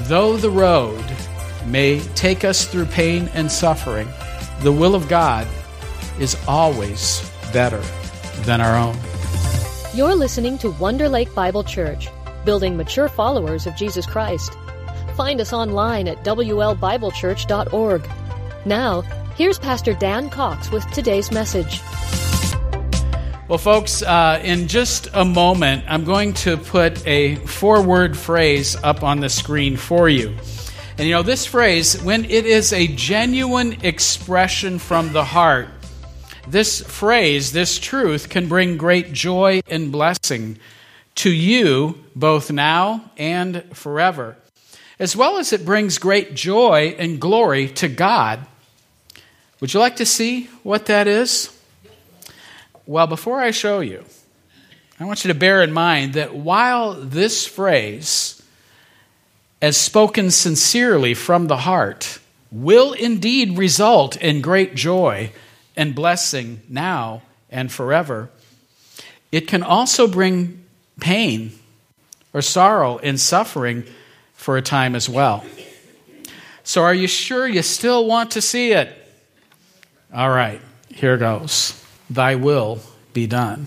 Though the road may take us through pain and suffering, the will of God is always better than our own. You're listening to Wonder Lake Bible Church, building mature followers of Jesus Christ. Find us online at WLBibleChurch.org. Now, here's Pastor Dan Cox with today's message. Well, folks, in just a moment, I'm going to put a 4-word phrase up on the screen for you. And you know, this phrase, when it is a genuine expression from the heart, this phrase, this truth, can bring great joy and blessing to you both now and forever, as well as it brings great joy and glory to God. Would you like to see what that is? Well, before I show you, I want you to bear in mind that while this phrase, as spoken sincerely from the heart, will indeed result in great joy and blessing now and forever, it can also bring pain or sorrow and suffering for a time as well. So are you sure you still want to see it? All right, here goes. Thy will be done.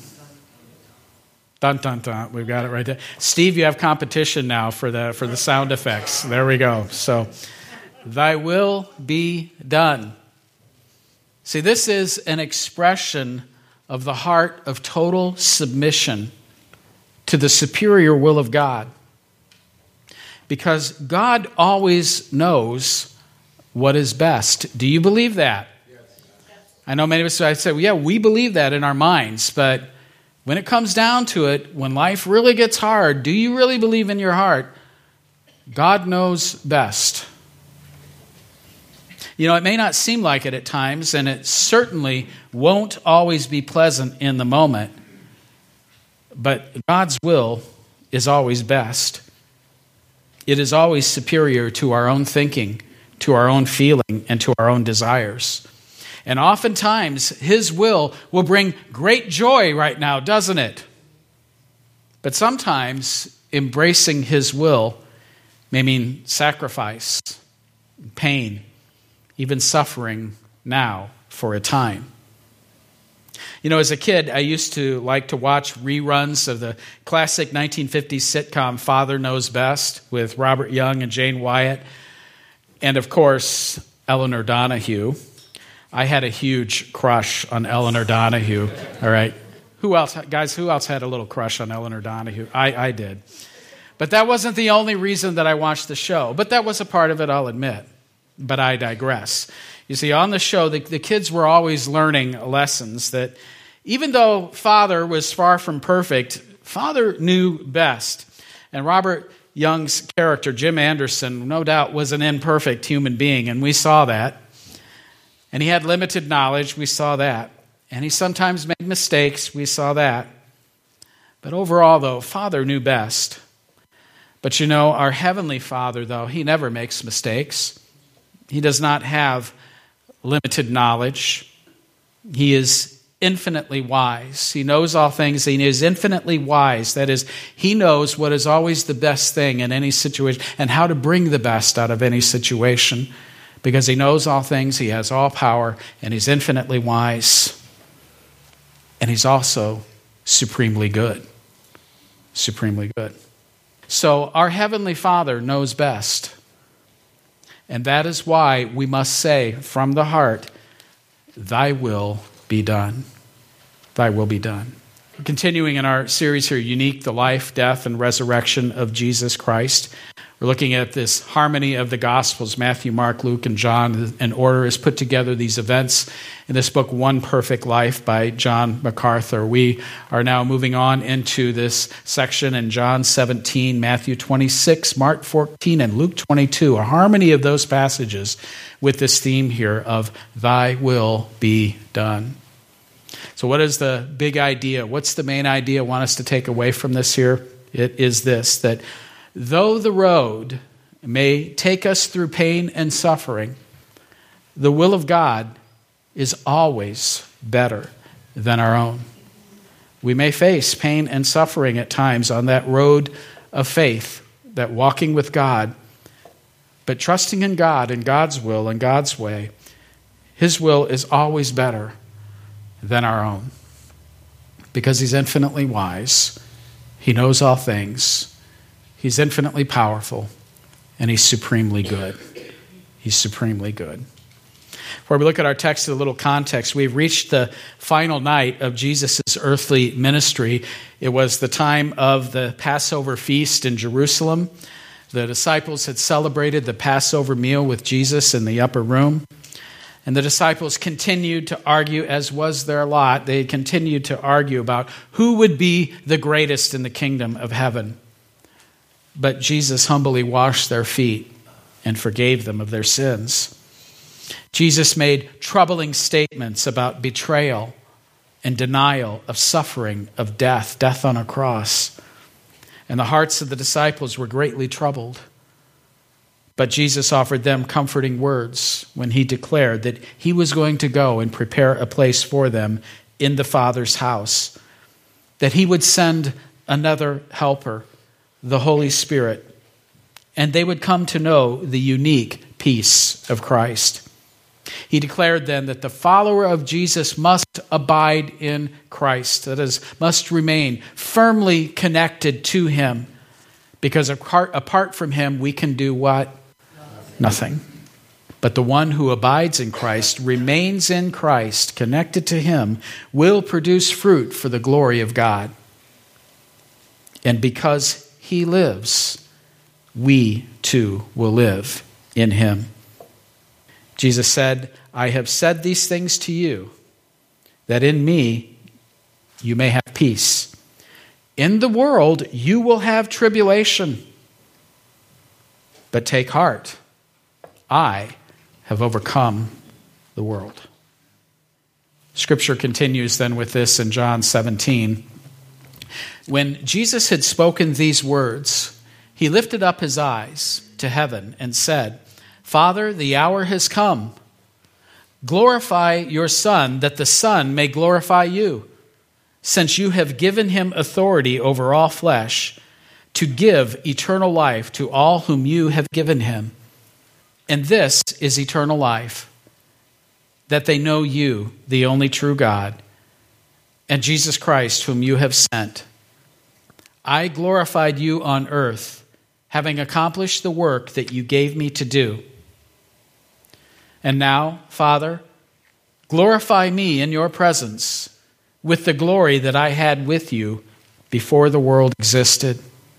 Dun, dun, dun. We've got it right there. Steve, you have competition now for the sound effects. There we go. So, thy will be done. See, this is an expression of the heart of total submission to the superior will of God. Because God always knows what is best. Do you believe that? Yes. I know many of us say, well, yeah, we believe that in our minds, but when it comes down to it, when life really gets hard, do you really believe in your heart God knows best? You know, it may not seem like it at times, and it certainly won't always be pleasant in the moment, but God's will is always best. It is always superior to our own thinking, to our own feeling, and to our own desires. And oftentimes, His will bring great joy right now, doesn't it? But sometimes, embracing His will may mean sacrifice, pain, even suffering now for a time. You know, as a kid, I used to like to watch reruns of the classic 1950s sitcom Father Knows Best with Robert Young and Jane Wyatt, and of course, Eleanor Donahue. I had a huge crush on Eleanor Donahue. All right. Who else had a little crush on Eleanor Donahue? I did. But that wasn't the only reason that I watched the show. But that was a part of it, I'll admit. But I digress. You see, on the show, the kids were always learning lessons that even though Father was far from perfect, Father knew best. And Robert Young's character, Jim Anderson, no doubt was an imperfect human being, and we saw that. And he had limited knowledge, we saw that. And he sometimes made mistakes, we saw that. But overall, though, Father knew best. But you know, our Heavenly Father, though, He never makes mistakes. He does not have limited knowledge. He is infinitely wise. He knows all things. He is infinitely wise. That is, He knows what is always the best thing in any situation and how to bring the best out of any situation. Because He knows all things, He has all power, and He's infinitely wise. And He's also supremely good. Supremely good. So our Heavenly Father knows best. And that is why we must say from the heart, Thy will be done. Thy will be done. We're continuing in our series here, Unique, the life, death, and resurrection of Jesus Christ. We're looking at this harmony of the Gospels, Matthew, Mark, Luke, and John. An order has put together these events in this book, One Perfect Life by John MacArthur. We are now moving on into this section in John 17, Matthew 26, Mark 14, and Luke 22, a harmony of those passages with this theme here of Thy will be done. So what is the big idea? What's the main idea I want us to take away from this here? It is this, that though the road may take us through pain and suffering, the will of God is always better than our own. We may face pain and suffering at times on that road of faith, that walking with God, But trusting in God and God's will and God's way, His will is always better than our own. Because He's infinitely wise, He knows all things, He's infinitely powerful, and He's supremely good. He's supremely good. Before we look at our text, a little context. We've reached the final night of Jesus' earthly ministry. It was the time of the Passover feast in Jerusalem. The disciples had celebrated the Passover meal with Jesus in the upper room. And the disciples continued to argue, as was their lot. They continued to argue about who would be the greatest in the kingdom of heaven. But Jesus humbly washed their feet and forgave them of their sins. Jesus made troubling statements about betrayal and denial of suffering, of death on a cross. And the hearts of the disciples were greatly troubled. But Jesus offered them comforting words when He declared that He was going to go and prepare a place for them in the Father's house, that He would send another helper, the Holy Spirit, and they would come to know the unique peace of Christ. He declared then that the follower of Jesus must abide in Christ, that is, must remain firmly connected to Him, because apart from Him we can do what? Nothing. But the one who abides in Christ, remains in Christ, connected to Him, will produce fruit for the glory of God. And because He lives, we too will live in Him. Jesus said, I have said these things to you, that in me you may have peace. In the world you will have tribulation. But take heart, I have overcome the world. Scripture continues then with this in John 17. When Jesus had spoken these words, He lifted up His eyes to heaven and said, Father, the hour has come. Glorify your Son, that the Son may glorify you, since you have given Him authority over all flesh, to give eternal life to all whom you have given Him. And this is eternal life, that they know you, the only true God, and Jesus Christ, whom you have sent. I glorified you on earth, having accomplished the work that you gave me to do. And now, Father, glorify me in your presence with the glory that I had with you before the world existed.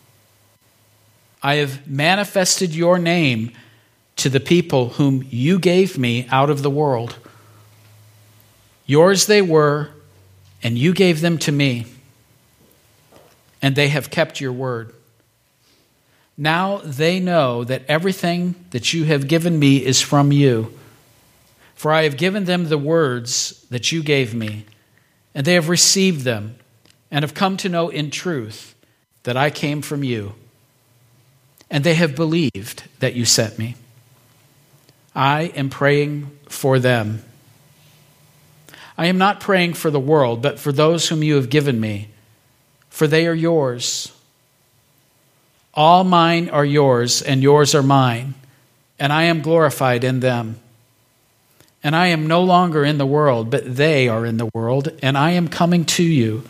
I have manifested your name to the people whom you gave me out of the world. Yours they were, and you gave them to me, and they have kept your word. Now they know that everything that you have given me is from you. For I have given them the words that you gave me, and they have received them, and have come to know in truth that I came from you. And they have believed that you sent me. I am praying for them. I am not praying for the world, but for those whom you have given me, for they are yours. All mine are yours, and yours are mine, and I am glorified in them. And I am no longer in the world, but they are in the world, and I am coming to you.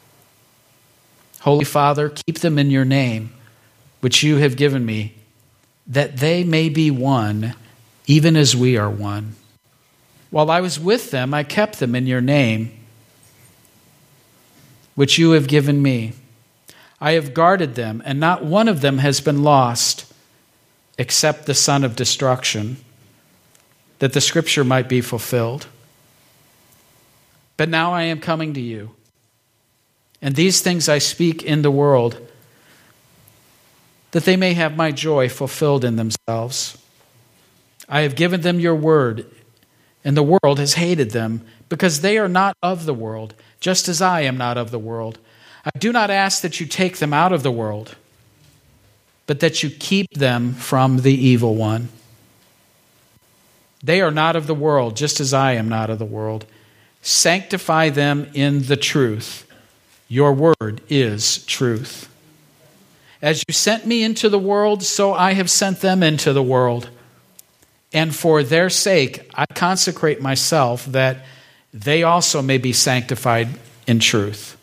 Holy Father, keep them in your name, which you have given me, that they may be one, even as we are one. While I was with them, I kept them in your name, which you have given me. I have guarded them, and not one of them has been lost, except the son of destruction, that the scripture might be fulfilled. But now I am coming to you, and these things I speak in the world, that they may have my joy fulfilled in themselves. I have given them your word, and the world has hated them, because they are not of the world, just as I am not of the world. I do not ask that you take them out of the world, but that you keep them from the evil one. They are not of the world, just as I am not of the world. Sanctify them in the truth. Your word is truth. As you sent me into the world, so I have sent them into the world. And for their sake, I consecrate myself, that they also may be sanctified in truth.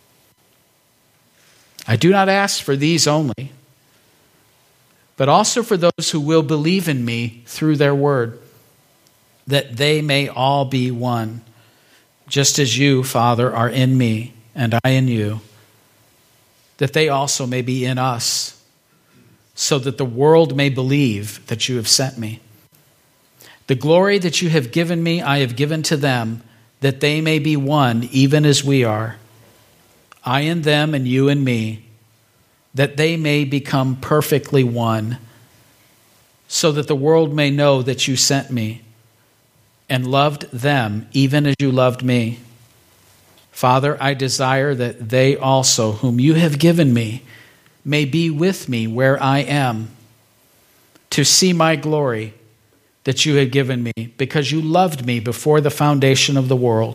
I do not ask for these only, but also for those who will believe in me through their word, that they may all be one, just as you, Father, are in me and I in you, that they also may be in us, so that the world may believe that you have sent me. The glory that you have given me, I have given to them, that they may be one, even as we are. I in them and you in me, that they may become perfectly one, so that the world may know that you sent me and loved them even as you loved me. Father, I desire that they also, whom you have given me, may be with me where I am, to see my glory that you had given me, because you loved me before the foundation of the world.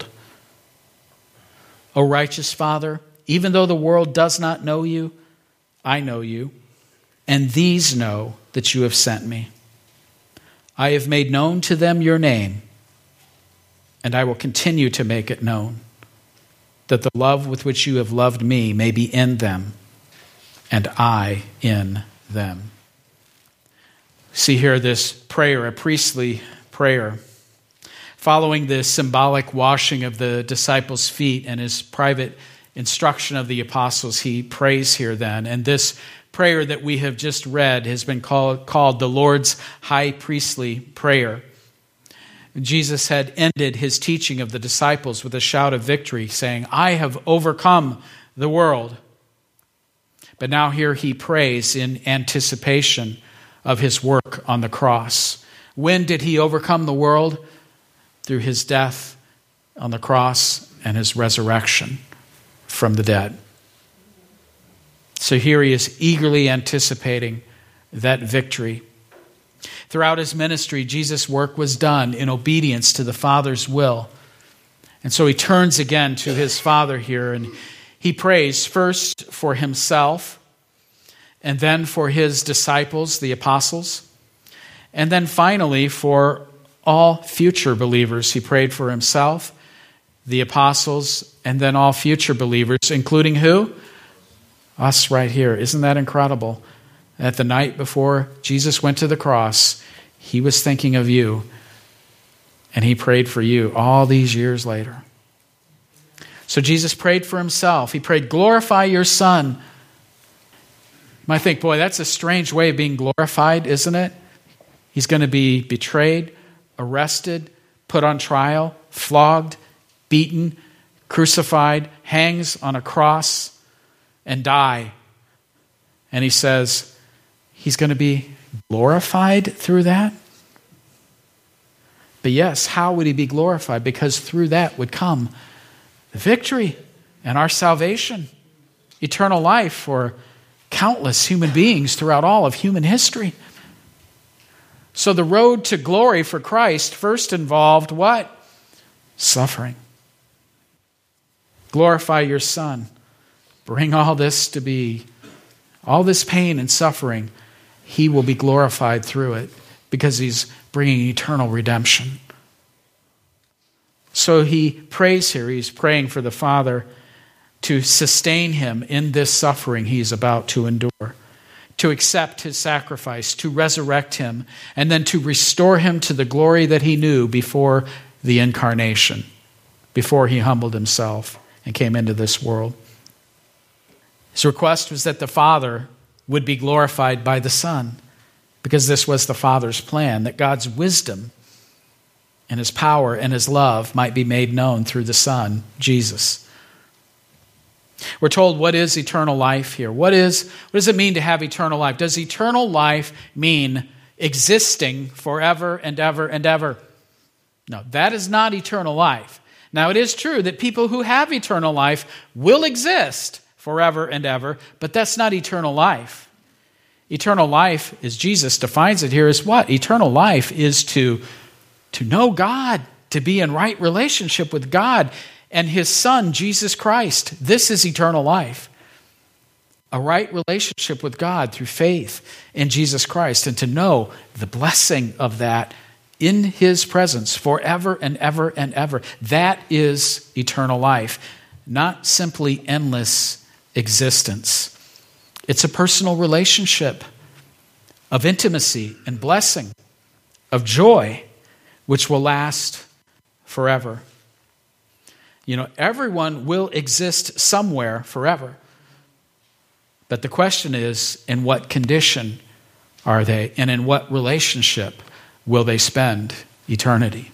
O righteous Father, even though the world does not know you, I know you, and these know that you have sent me. I have made known to them your name, and I will continue to make it known, that the love with which you have loved me may be in them, and I in them. See here this prayer, a priestly prayer, following the symbolic washing of the disciples' feet and his private instruction of the apostles. He prays here then. And this prayer that we have just read has been called the Lord's high priestly prayer. Jesus had ended his teaching of the disciples with a shout of victory, saying, I have overcome the world. But now here he prays in anticipation of his work on the cross. When did he overcome the world? Through his death on the cross and his resurrection from the dead. So here he is eagerly anticipating that victory. Throughout his ministry, Jesus' work was done in obedience to the Father's will. And so he turns again to his Father here, and he prays first for himself, and then for his disciples, the apostles, and then finally for all future believers. He prayed for himself, the apostles, and then all future believers, including who? Us right here. Isn't that incredible? That the night before Jesus went to the cross, he was thinking of you, and he prayed for you all these years later. So Jesus prayed for himself. He prayed, glorify your Son. You might think, boy, that's a strange way of being glorified, isn't it? He's going to be betrayed, arrested, put on trial, flogged, beaten, crucified, hangs on a cross, and die. And he says he's going to be glorified through that? But yes, how would he be glorified? Because through that would come the victory and our salvation, eternal life for countless human beings throughout all of human history. So the road to glory for Christ first involved what? Suffering. Glorify your Son. Bring all this to be. All this pain and suffering, he will be glorified through it because he's bringing eternal redemption. So he prays here. He's praying for the Father to sustain him in this suffering he's about to endure, to accept his sacrifice, to resurrect him, and then to restore him to the glory that he knew before the incarnation, before he humbled himself and came into this world. His request was that the Father would be glorified by the Son, because this was the Father's plan, that God's wisdom and his power and his love might be made known through the Son, Jesus. We're told what is eternal life here. What does it mean to have eternal life? Does eternal life mean existing forever and ever and ever? No, that is not eternal life. Now, it is true that people who have eternal life will exist forever and ever, but that's not eternal life. Eternal life, as Jesus defines it here, is what? Eternal life is to know God, to be in right relationship with God and his Son, Jesus Christ. This is eternal life. a right relationship with God through faith in Jesus Christ, and to know the blessing of that in his presence forever and ever and ever. That is eternal life, not simply endless existence. It's a personal relationship of intimacy and blessing, of joy, which will last forever. Everyone will exist somewhere forever. But the question is, in what condition are they, and in what relationship will they spend eternity?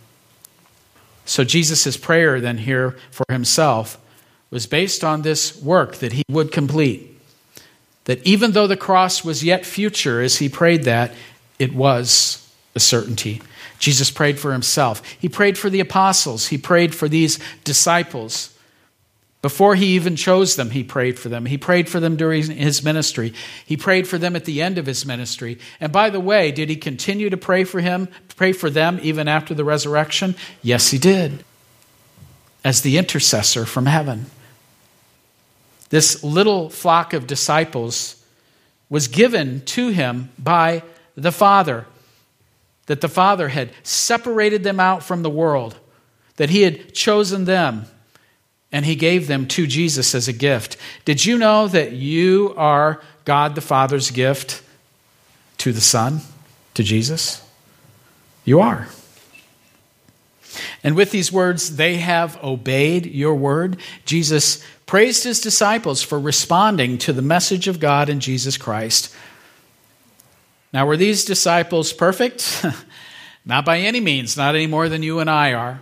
So Jesus' prayer then here for himself was based on this work that he would complete. That even though the cross was yet future, as he prayed that, it was a certainty. Jesus prayed for himself. He prayed for the apostles. He prayed for these disciples. Before he even chose them, he prayed for them. He prayed for them during his ministry. He prayed for them at the end of his ministry. And by the way, did he continue to pray for them even after the resurrection? Yes, he did. As the intercessor from heaven. This little flock of disciples was given to him by the Father. That the Father had separated them out from the world. That he had chosen them. And he gave them to Jesus as a gift. Did you know that you are God the Father's gift to the Son, to Jesus? You are. And with these words, they have obeyed your word. Jesus praised his disciples for responding to the message of God in Jesus Christ. Now, were these disciples perfect? Not by any means, not any more than you and I are.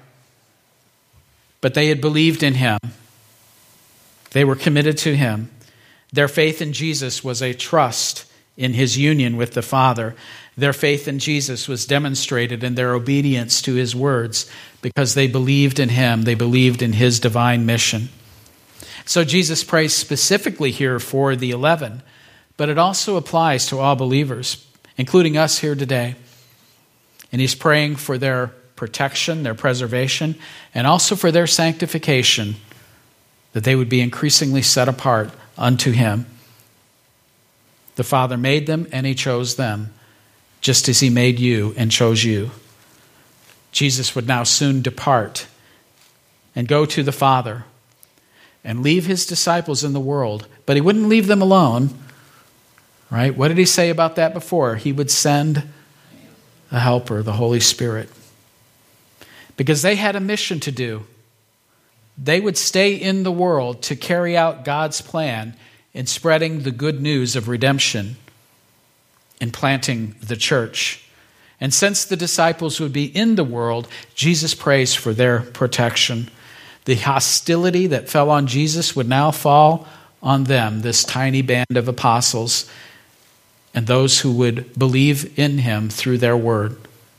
But they had believed in him. They were committed to him. Their faith in Jesus was a trust in his union with the Father. Their faith in Jesus was demonstrated in their obedience to his words because they believed in him. They believed in his divine mission. So Jesus prays specifically here for the 11, but it also applies to all believers, including us here today. And he's praying for their protection, their preservation, and also for their sanctification, that they would be increasingly set apart unto him. The Father made them and he chose them, just as he made you and chose you. Jesus would now soon depart and go to the Father and leave his disciples in the world, but he wouldn't leave them alone, right? What did he say about that before? He would send a helper, the Holy Spirit. Because they had a mission to do. They would stay in the world to carry out God's plan in spreading the good news of redemption and planting the church. And since the disciples would be in the world, Jesus prays for their protection. The hostility that fell on Jesus would now fall on them, this tiny band of apostles, and those who would believe in him through their word.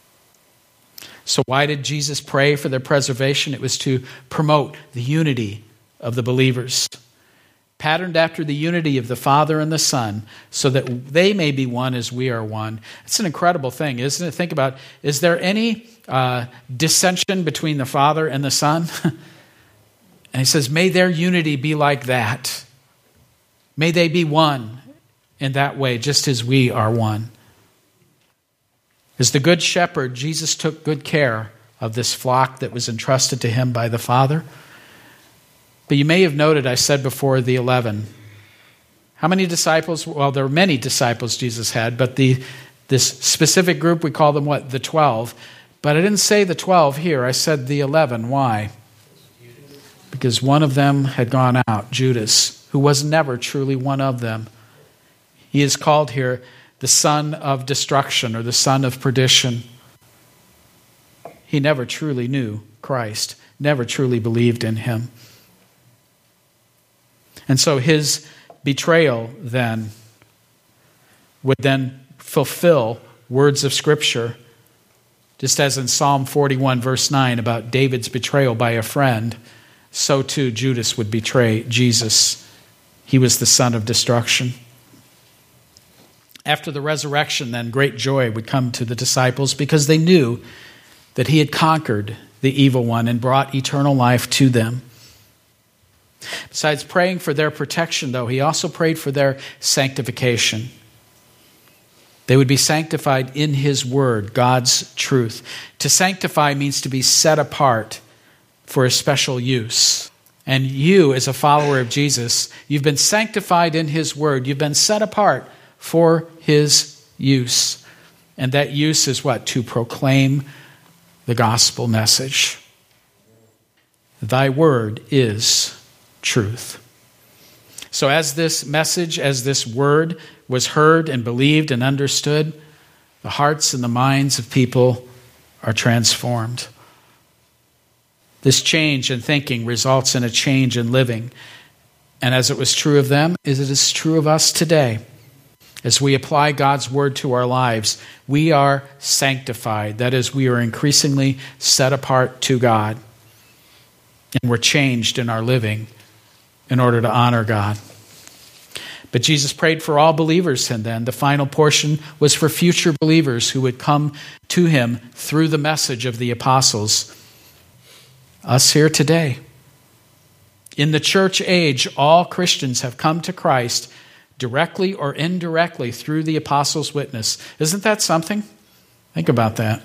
So why did Jesus pray for their preservation? It was to promote the unity of the believers, patterned after the unity of the Father and the Son, so that they may be one as we are one. It's an incredible thing, isn't it? Think about, is there any dissension between the Father and the Son? And he says, may their unity be like that. May they be one in that way, just as we are one. As the good shepherd, Jesus took good care of this flock that was entrusted to him by the Father. But you may have noted, I said before, the 11. How many disciples? Well, there were many disciples Jesus had, but this specific group, we call them what? The 12. But I didn't say the 12 here. I said the 11. Why? Because one of them had gone out, Judas, who was never truly one of them. He is called here the son of destruction, or the son of perdition. He never truly knew Christ, never truly believed in him. And so his betrayal then would then fulfill words of Scripture, just as in Psalm 41, verse 9, about David's betrayal by a friend, so too Judas would betray Jesus. He was the son of destruction. After the resurrection, then, great joy would come to the disciples because they knew that he had conquered the evil one and brought eternal life to them. Besides praying for their protection, though, he also prayed for their sanctification. They would be sanctified in his word, God's truth. To sanctify means to be set apart for a special use. And you, as a follower of Jesus, you've been sanctified in his word. You've been set apart for his use. And that use is what? To proclaim the gospel message. Thy word is truth. So as this message, as this word was heard and believed and understood, the hearts and the minds of people are transformed. This change in thinking results in a change in living. And as it was true of them, as it is true of us today. As we apply God's word to our lives, we are sanctified. That is, we are increasingly set apart to God. And we're changed in our living in order to honor God. But Jesus prayed for all believers, and then the final portion was for future believers who would come to him through the message of the apostles. Us here today. In the church age, all Christians have come to Christ directly or indirectly through the apostles' witness. Isn't that something? Think about that.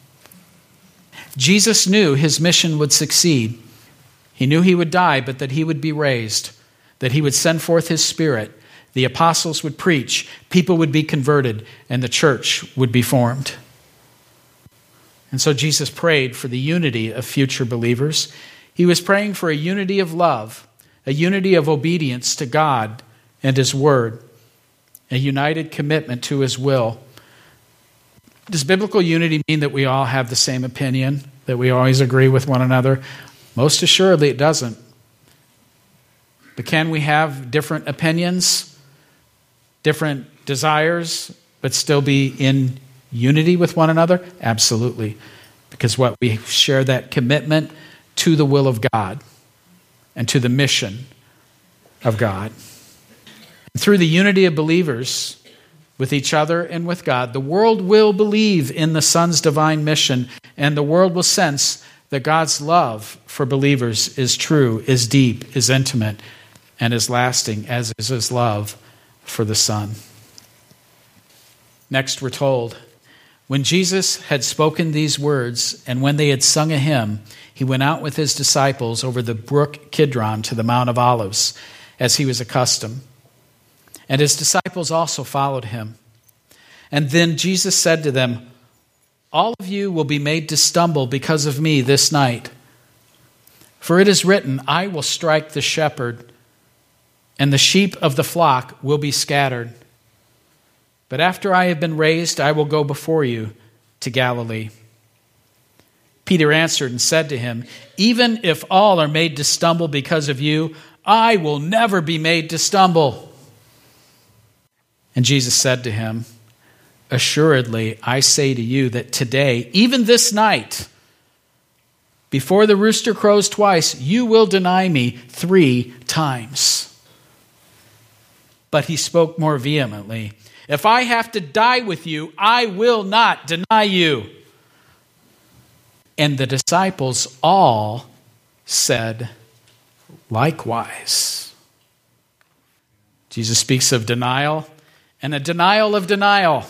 Jesus knew his mission would succeed. He knew he would die, but that he would be raised, that he would send forth his Spirit. The apostles would preach, people would be converted, and the church would be formed. And so Jesus prayed for the unity of future believers. He was praying for a unity of love, a unity of obedience to God and his word, a united commitment to his will. Does biblical unity mean that we all have the same opinion, that we always agree with one another? Most assuredly it doesn't. But can we have different opinions, different desires, but still be in unity with one another? Absolutely. Because what we share that commitment to the will of God and to the mission of God. Through the unity of believers with each other and with God, the world will believe in the Son's divine mission, and the world will sense that God's love for believers is true, is deep, is intimate, and is lasting, as is his love for the Son. Next, we're told, when Jesus had spoken these words, and when they had sung a hymn, he went out with his disciples over the brook Kidron to the Mount of Olives, as he was accustomed. And his disciples also followed him. And then Jesus said to them, all of you will be made to stumble because of me this night. For it is written, I will strike the shepherd, and the sheep of the flock will be scattered. But after I have been raised, I will go before you to Galilee. Peter answered and said to him, even if all are made to stumble because of you, I will never be made to stumble. And Jesus said to him, assuredly, I say to you that today, even this night, before the rooster crows twice, you will deny me 3 times. But he spoke more vehemently, if I have to die with you, I will not deny you. And the disciples all said likewise. Jesus speaks of denial and a denial of denial.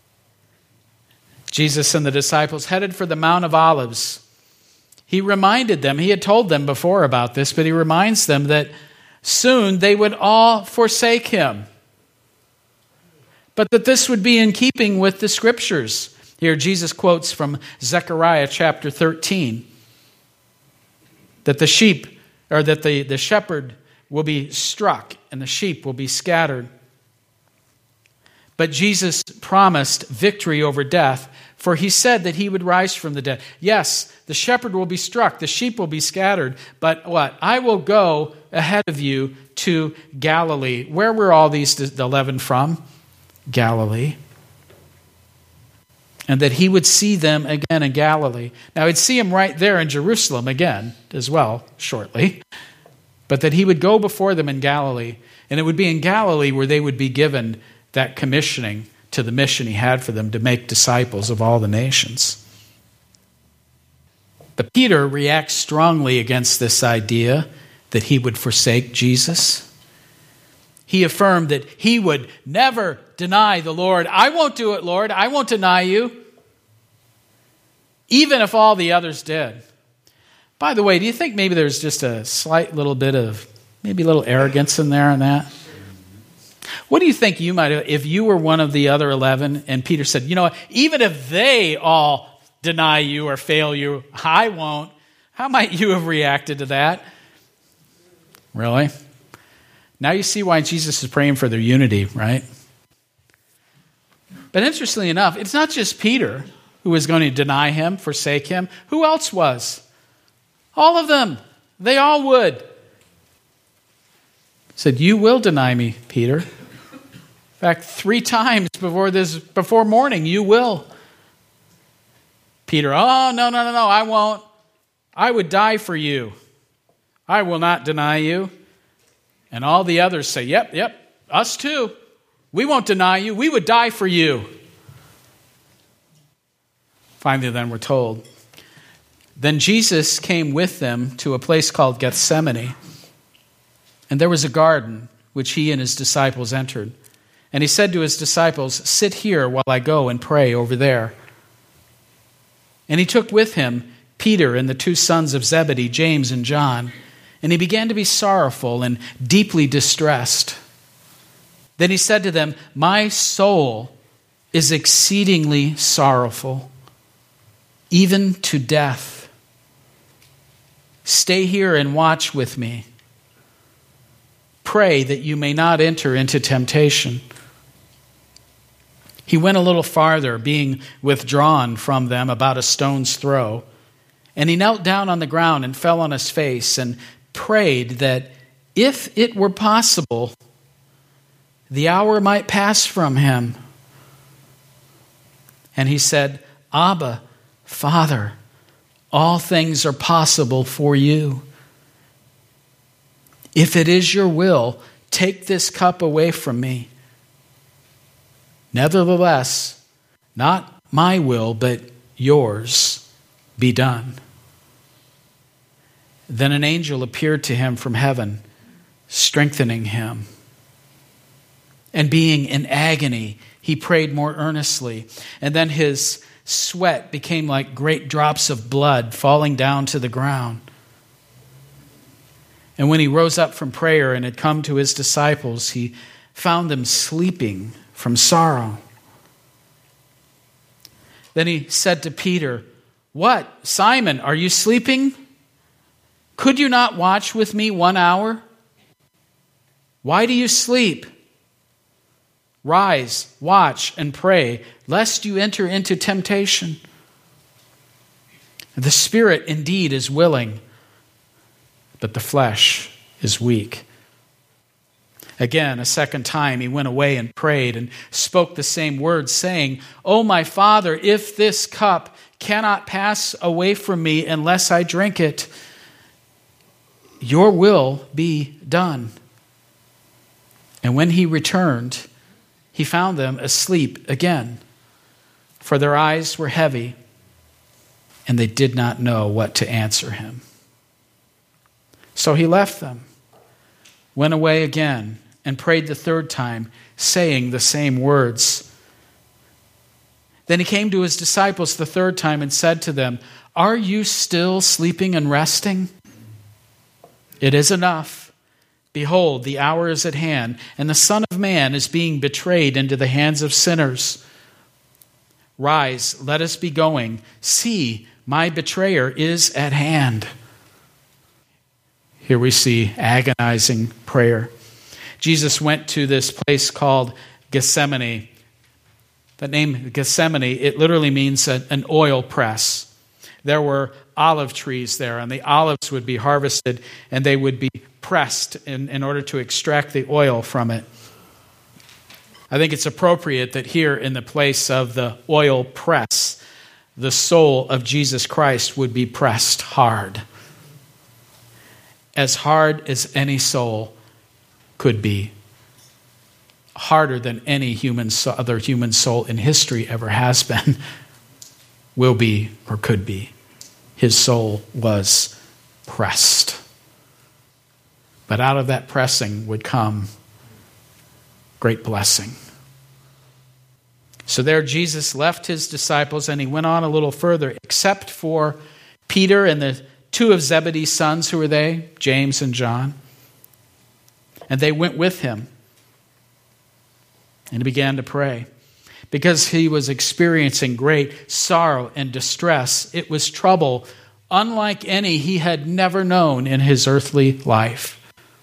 Jesus and the disciples headed for the Mount of Olives. He reminded them, he had told them before about this, but he reminds them that soon they would all forsake him. But that this would be in keeping with the scriptures. Here Jesus quotes from Zechariah chapter 13. That the sheep, or that the shepherd will be struck and the sheep will be scattered. But Jesus promised victory over death, for he said that he would rise from the dead. Yes, the shepherd will be struck, the sheep will be scattered, but what? I will go ahead of you to Galilee. Where were all these 11 from? Galilee. And that he would see them again in Galilee. Now, he'd see them right there in Jerusalem again as well, shortly. But that he would go before them in Galilee. And it would be in Galilee where they would be given that commissioning to the mission he had for them to make disciples of all the nations. But Peter reacts strongly against this idea that he would forsake Jesus. He affirmed that he would never deny the Lord. I won't do it, Lord. I won't deny you. Even if all the others did. By the way, do you think maybe there's just a slight little bit of, maybe a little arrogance in there in that? What do you think you might have, if you were one of the other 11 and Peter said, you know, even if they all deny you or fail you, I won't. How might you have reacted to that? Really? Now you see why Jesus is praying for their unity, right? But interestingly enough, it's not just Peter who was going to deny him, forsake him. Who else was? All of them. They all would. He said, you will deny me, Peter. In fact, 3 times before morning, you will. Peter, oh, no, I won't. I would die for you. I will not deny you. And all the others say, yep, us too. We won't deny you. We would die for you. Finally, then we're told, then Jesus came with them to a place called Gethsemane, and there was a garden which he and his disciples entered. And he said to his disciples, sit here while I go and pray over there. And he took with him Peter and the 2 sons of Zebedee, James and John, and he began to be sorrowful and deeply distressed. Then he said to them, my soul is exceedingly sorrowful, even to death. Stay here and watch with me. Pray that you may not enter into temptation. He went a little farther, being withdrawn from them about a stone's throw. And he knelt down on the ground and fell on his face and prayed that if it were possible, the hour might pass from him. And he said, Abba, Father, all things are possible for you. If it is your will, take this cup away from me. Nevertheless, not my will, but yours be done. Then an angel appeared to him from heaven, strengthening him. And being in agony, he prayed more earnestly. And then his sweat became like great drops of blood falling down to the ground. And when he rose up from prayer and had come to his disciples, he found them sleeping from sorrow. Then he said to Peter, what, Simon, are you sleeping? Could you not watch with me 1 hour? Why do you sleep? Rise, watch, and pray, lest you enter into temptation. The spirit indeed is willing, but the flesh is weak. Again, a second time, he went away and prayed and spoke the same words, saying, O my Father, if this cup cannot pass away from me unless I drink it, your will be done. And when he returned, he found them asleep again, for their eyes were heavy, and they did not know what to answer him. So he left them, went away again, and prayed the 3rd time, saying the same words. Then he came to his disciples the 3rd time and said to them, Are you still sleeping and resting? It is enough. Behold, the hour is at hand, and the Son of Man is being betrayed into the hands of sinners. Rise, let us be going. See, my betrayer is at hand. Here we see agonizing prayer. Jesus went to this place called Gethsemane. The name Gethsemane, it literally means an oil press. There were olive trees there, and the olives would be harvested, and they would be pressed in order to extract the oil from it. I think it's appropriate that here in the place of the oil press, the soul of Jesus Christ would be pressed hard. As hard as any soul could be. Harder than any other human soul in history ever has been, will be, or could be. His soul was pressed. But out of that pressing would come great blessing. So there Jesus left his disciples and he went on a little further, except for Peter and the two of Zebedee's sons. Who were they? James and John. And they went with him. And he began to pray. Because he was experiencing great sorrow and distress. It was trouble unlike any he had never known in his earthly life.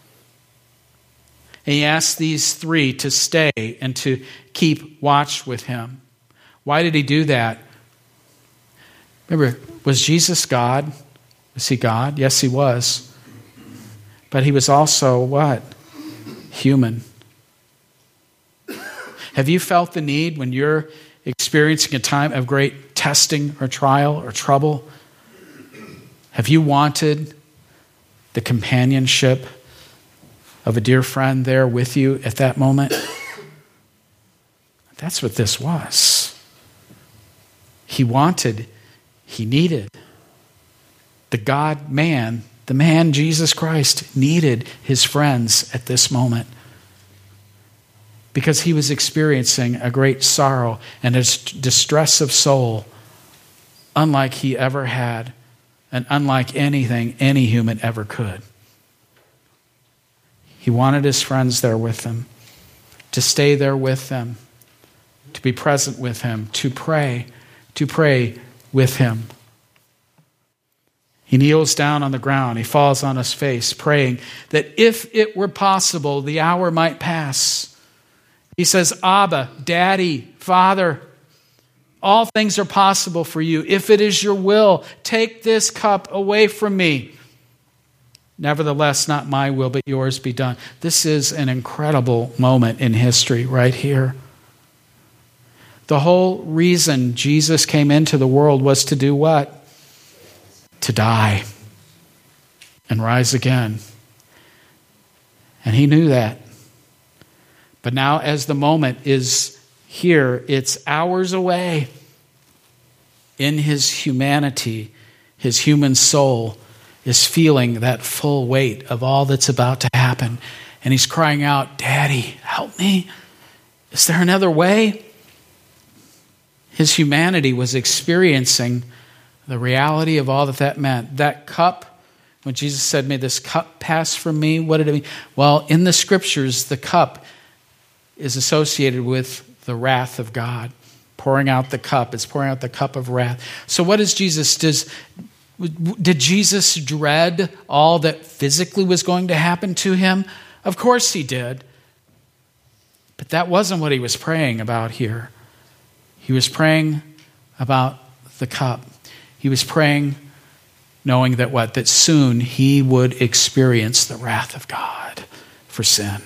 And he asked these three to stay and to keep watch with him. Why did he do that? Remember, was Jesus God? Was he God? Yes, he was. But he was also what? Human. Have you felt the need when you're experiencing a time of great testing or trial or trouble? Have you wanted the companionship of a dear friend there with you at that moment? That's what this was. He wanted, he needed. The God-man, the man Jesus Christ, needed his friends at this moment. Because he was experiencing a great sorrow and a distress of soul unlike he ever had and unlike anything any human ever could. He wanted his friends there with him, to stay there with them, to be present with him, to pray with him. He kneels down on the ground. He falls on his face, praying that if it were possible, the hour might pass. He says, Abba, Daddy, Father, all things are possible for you. If it is your will, take this cup away from me. Nevertheless, not my will, but yours be done. This is an incredible moment in history right here. The whole reason Jesus came into the world was to do what? To die and rise again. And he knew that. But now as the moment is here, it's hours away. In his humanity, his human soul is feeling that full weight of all that's about to happen. And he's crying out, Daddy, help me. Is there another way? His humanity was experiencing the reality of all that meant. That cup, when Jesus said, may this cup pass from me, what did it mean? Well, in the scriptures, the cup is associated with the wrath of God. Pouring out the cup. It's pouring out the cup of wrath. So what does Jesus... Did Jesus dread all that physically was going to happen to him? Of course he did. But that wasn't what he was praying about here. He was praying about the cup. He was praying knowing that what? That soon he would experience the wrath of God for sin.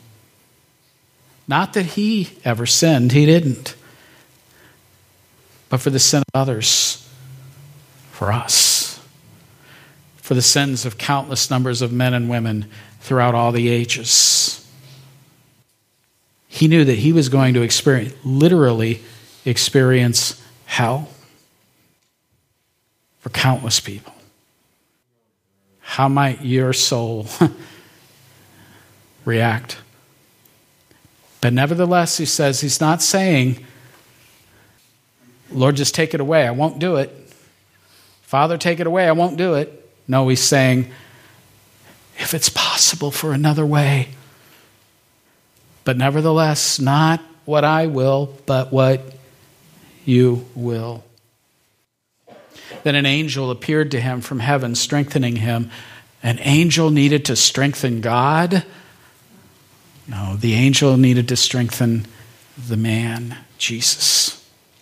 Not that he ever sinned, he didn't. But for the sin of others, for us. For the sins of countless numbers of men and women throughout all the ages. He knew that he was going to literally experience hell for countless people. How might your soul react? But nevertheless, he says, he's not saying, Lord, just take it away. I won't do it. Father, take it away. I won't do it. No, he's saying, if it's possible for another way. But nevertheless, not what I will, but what you will. Then an angel appeared to him from heaven, strengthening him. An angel needed to strengthen God? No, the angel needed to strengthen the man, Jesus.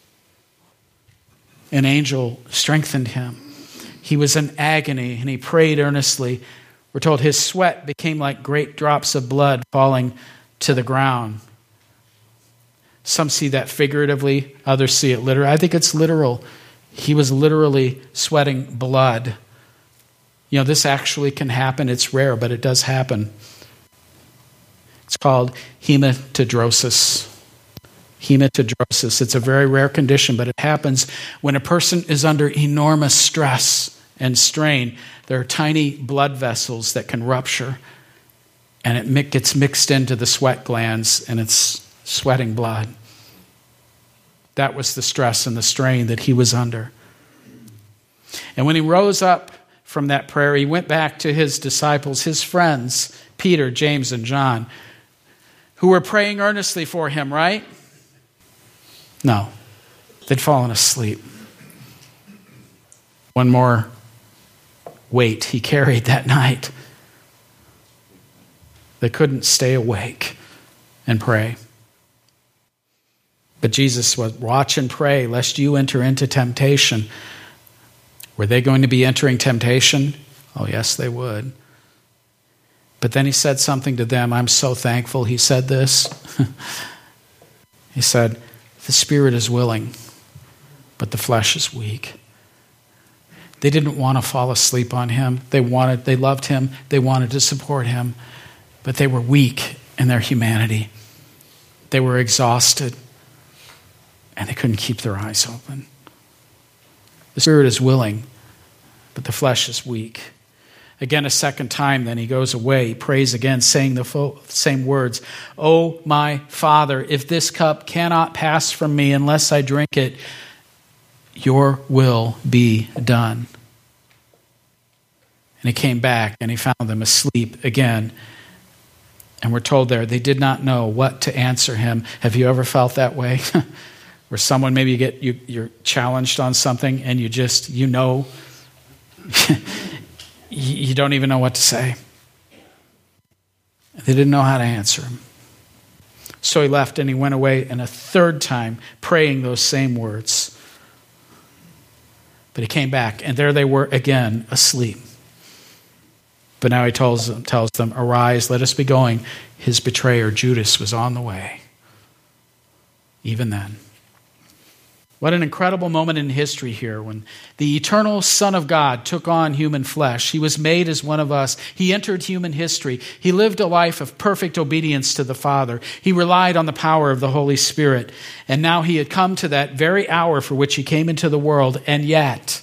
An angel strengthened him. He was in agony, and he prayed earnestly. We're told his sweat became like great drops of blood falling to the ground. Some see that figuratively, others see it literally. I think it's literal. He was literally sweating blood. You know, this actually can happen. It's rare, but it does happen. It's called hematidrosis. Hematidrosis. It's a very rare condition, but it happens when a person is under enormous stress and strain. There are tiny blood vessels that can rupture, and it gets mixed into the sweat glands, and it's sweating blood. That was the stress and the strain that he was under. And when he rose up from that prayer, he went back to his disciples, his friends, Peter, James, and John, who were praying earnestly for him, right? No, they'd fallen asleep. One more weight he carried that night. They couldn't stay awake and pray. But Jesus was, watch and pray lest you enter into temptation. Were they going to be entering temptation? Oh, yes, they would. But then he said something to them. I'm so thankful he said this. He said, the spirit is willing, but the flesh is weak. They didn't want to fall asleep on him. They loved him. They wanted to support him. But they were weak in their humanity. They were exhausted. And they couldn't keep their eyes open. The spirit is willing, but the flesh is weak. Again, a second time, then he goes away. He prays again, saying the same words. Oh, my Father, if this cup cannot pass from me unless I drink it, your will be done. And he came back and he found them asleep again. And we're told there they did not know what to answer him. Have you ever felt that way? Where someone, maybe you're challenged on something and you you don't even know what to say. They didn't know how to answer him. So he left and he went away, and a third time praying those same words. But he came back, and there they were again, asleep. But now he tells them, arise, let us be going. His betrayer, Judas, was on the way. Even then. What an incredible moment in history here when the eternal Son of God took on human flesh. He was made as one of us. He entered human history. He lived a life of perfect obedience to the Father. He relied on the power of the Holy Spirit. And now he had come to that very hour for which he came into the world. And yet,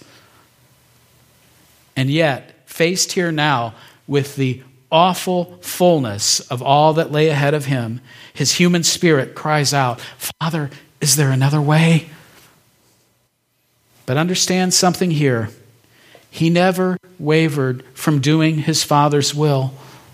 faced here now with the awful fullness of all that lay ahead of him, his human spirit cries out, Father, is there another way? But understand something here. He never wavered from doing his Father's will.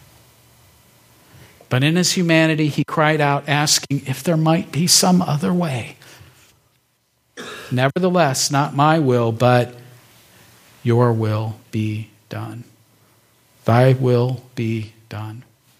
But in his humanity, he cried out, asking if there might be some other way. Nevertheless, not my will, but your will be done. Thy will be done.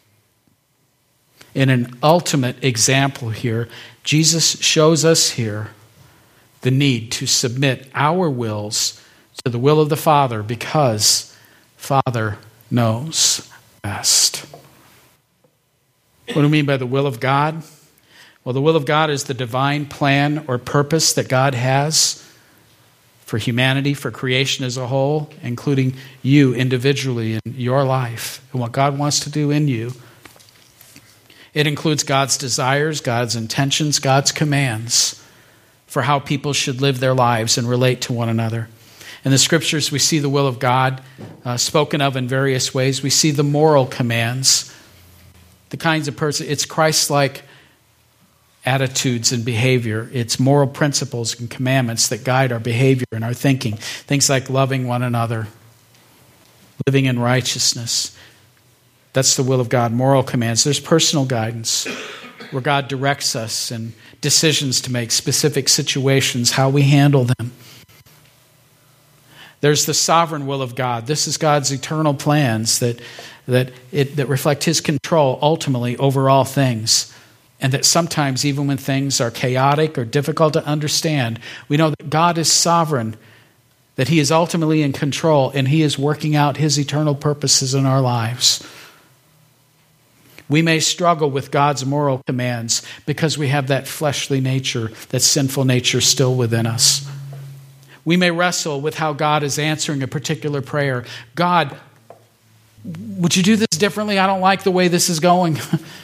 In an ultimate example here, Jesus shows us here the need to submit our wills to the will of the Father because Father knows best. What do we mean by the will of God? Well, the will of God is the divine plan or purpose that God has for humanity, for creation as a whole, including you individually in your life and what God wants to do in you. It includes God's desires, God's intentions, God's commands for how people should live their lives and relate to one another. In the Scriptures, we see the will of God spoken of in various ways. We see the moral commands, the kinds of person. It's Christ-like attitudes and behavior. It's moral principles and commandments that guide our behavior and our thinking. Things like loving one another, living in righteousness. That's the will of God, moral commands. There's personal guidance where God directs us and decisions to make, specific situations, how we handle them. There's the sovereign will of God. This is God's eternal plans that reflect his control ultimately over all things. And that sometimes, even when things are chaotic or difficult to understand, we know that God is sovereign, that he is ultimately in control, and he is working out his eternal purposes in our lives. We may struggle with God's moral commands because we have that fleshly nature, that sinful nature still within us. We may wrestle with how God is answering a particular prayer. God, would you do this differently? I don't like the way this is going.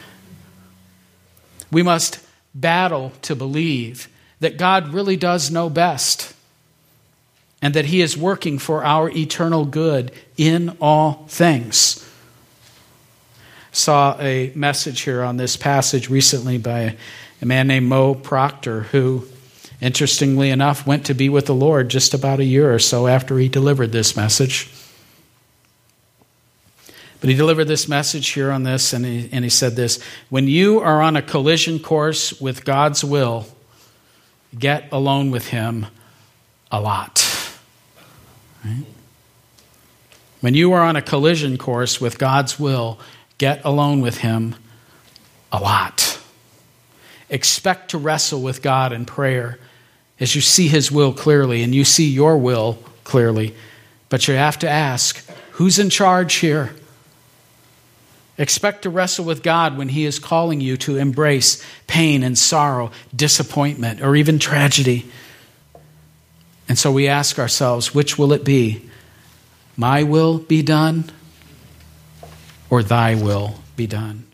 We must battle to believe that God really does know best and that he is working for our eternal good in all things. Saw a message here on this passage recently by a man named Mo Proctor, who, interestingly enough, went to be with the Lord just about a year or so after he delivered this message. But he delivered this message here on this, and he said this: when you are on a collision course with God's will, get alone with Him a lot. Right? When you are on a collision course with God's will, get alone with Him a lot. Expect to wrestle with God in prayer as you see His will clearly and you see your will clearly. But you have to ask, who's in charge here? Expect to wrestle with God when He is calling you to embrace pain and sorrow, disappointment, or even tragedy. And so we ask ourselves, which will it be? My will be done, or Thy will be done?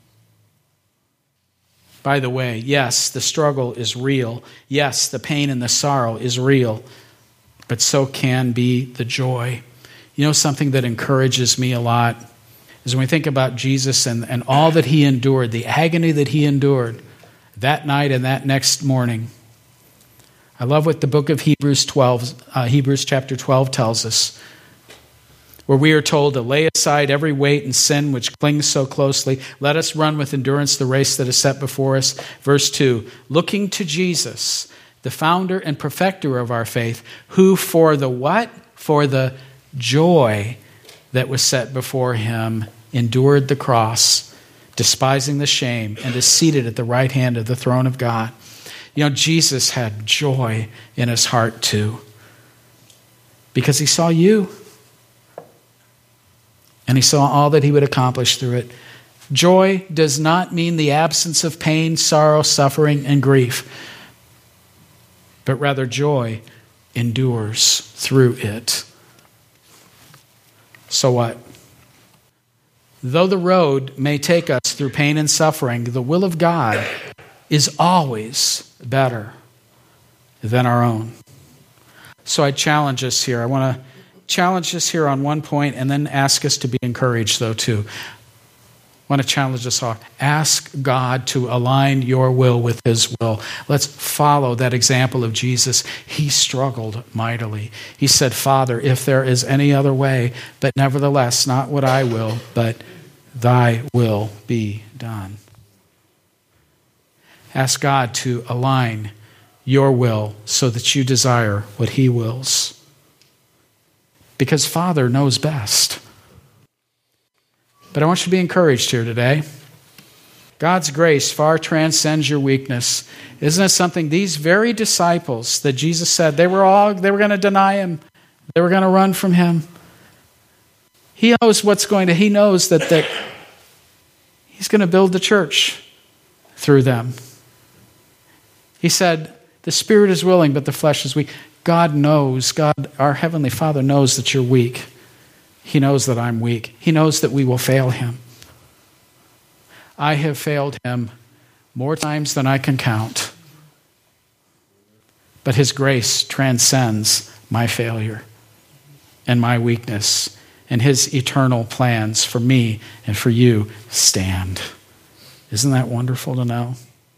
By the way, yes, the struggle is real. Yes, the pain and the sorrow is real. But so can be the joy. You know, something that encourages me a lot is when we think about Jesus and all that He endured, the agony that He endured that night and that next morning. I love what the book of Hebrews chapter 12 tells us, where we are told to lay aside every weight and sin which clings so closely. Let us run with endurance the race that is set before us. Verse 2, looking to Jesus, the founder and perfecter of our faith, who for the what? For the joy that was set before Him endured the cross, despising the shame, and is seated at the right hand of the throne of God. You know, Jesus had joy in His heart too, because He saw you. And He saw all that He would accomplish through it. Joy does not mean the absence of pain, sorrow, suffering, and grief. But rather joy endures through it. So what? Though the road may take us through pain and suffering, the will of God is always better than our own. So I challenge us here. I want to challenge us here on one point and then ask us to be encouraged, though, too. I want to challenge us all. Ask God to align your will with His will. Let's follow that example of Jesus. He struggled mightily. He said, Father, if there is any other way, but nevertheless, not what I will, but Thy will be done. Ask God to align your will so that you desire what He wills. Because Father knows best. But I want you to be encouraged here today. God's grace far transcends your weakness. Isn't it something? These very disciples that Jesus said, they were going to deny Him. They were going to run from Him. He knows He knows that He's going to build the church through them. He said, the spirit is willing, but the flesh is weak. God knows, our Heavenly Father knows that you're weak. He knows that I'm weak. He knows that we will fail Him. I have failed Him more times than I can count. But His grace transcends my failure and my weakness, and His eternal plans for me and for you stand. Isn't that wonderful to know?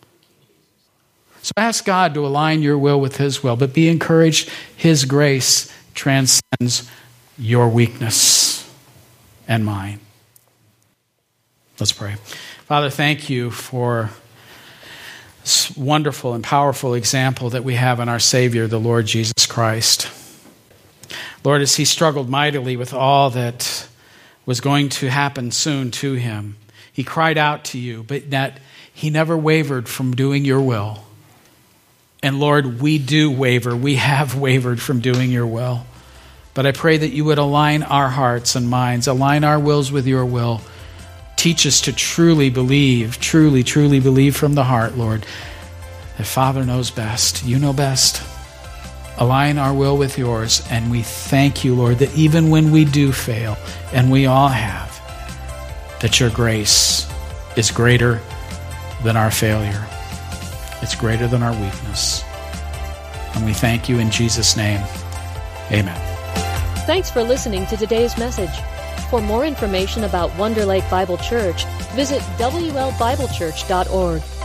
So ask God to align your will with His will, but be encouraged. His grace transcends your weakness and mine. Let's pray. Father, thank You for this wonderful and powerful example that we have in our Savior, the Lord Jesus Christ. Lord, as He struggled mightily with all that was going to happen soon to Him, He cried out to You, but that He never wavered from doing Your will. And Lord, we do waver. We have wavered from doing Your will. But I pray that You would align our hearts and minds, align our wills with Your will. Teach us to truly believe from the heart, Lord, that Father knows best. You know best. Align our will with Yours, and we thank You, Lord, that even when we do fail, and we all have, that Your grace is greater than our failure. It's greater than our weakness. And we thank You in Jesus' name. Amen. Thanks for listening to today's message. For more information about Wonder Lake Bible Church, visit WLBibleChurch.org.